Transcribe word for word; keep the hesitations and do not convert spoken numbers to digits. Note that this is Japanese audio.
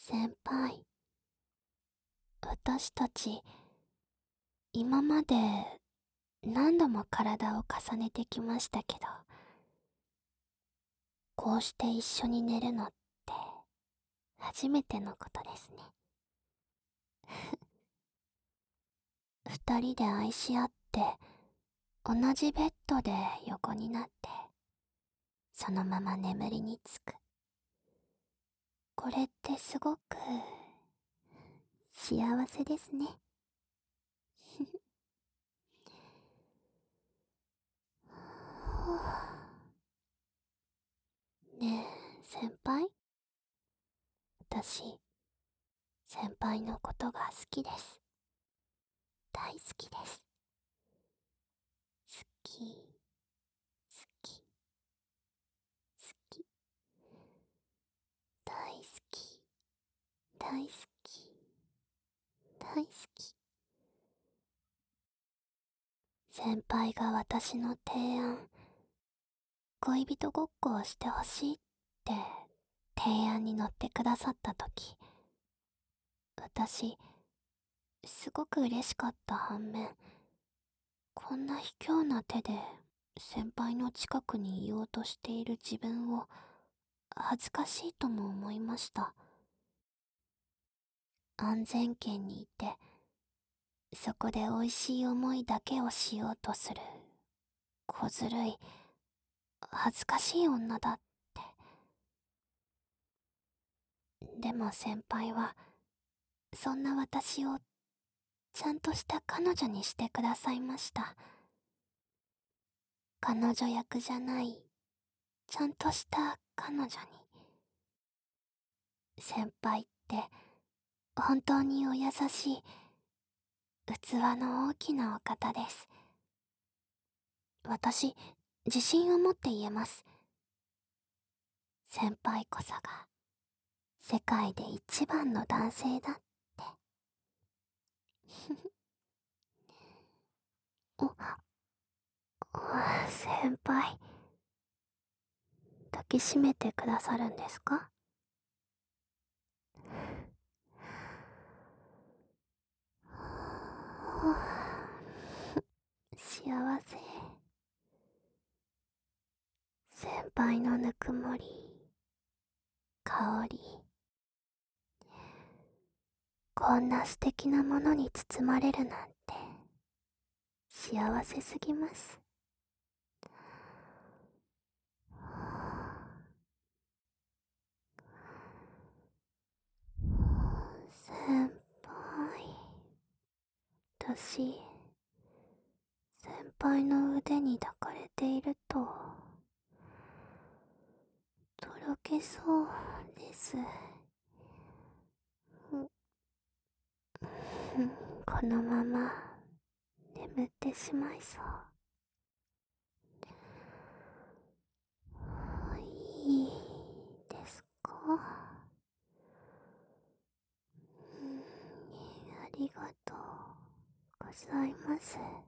先輩、私たち、今まで何度も体を重ねてきましたけど、こうして一緒に寝るのって初めてのことですね。二人で愛し合って、同じベッドで横になって、そのまま眠りにつく。これってすごく幸せですね。ねえ、先輩、私、先輩のことが好きです。大好きです。好き、好き、好き、大好き、大好き、大好き。先輩が私の提案、恋人ごっこをしてほしいって提案に乗ってくださったとき、私、すごく嬉しかった反面、こんな卑怯な手で先輩の近くにいようとしている自分を恥ずかしいとも思いました。安全圏にいて、そこで美味しい思いだけをしようとする小ずるい恥ずかしい女だって。でも先輩はそんな私をちゃんとした彼女にしてくださいました。彼女役じゃないちゃんとした彼女に。先輩って本当にお優しい器の大きなお方です。私、自信を持って言えます。先輩こそが世界で一番の男性だって。お、先輩、抱きしめてくださるんですか？幸せ。先輩のぬくもり、香り、こんな素敵なものに包まれるなんて幸せすぎます。先輩、私、先輩の腕に抱かれているととろけそうです。このまま眠ってしまいそう。いいですか？うん、ありがとうございます。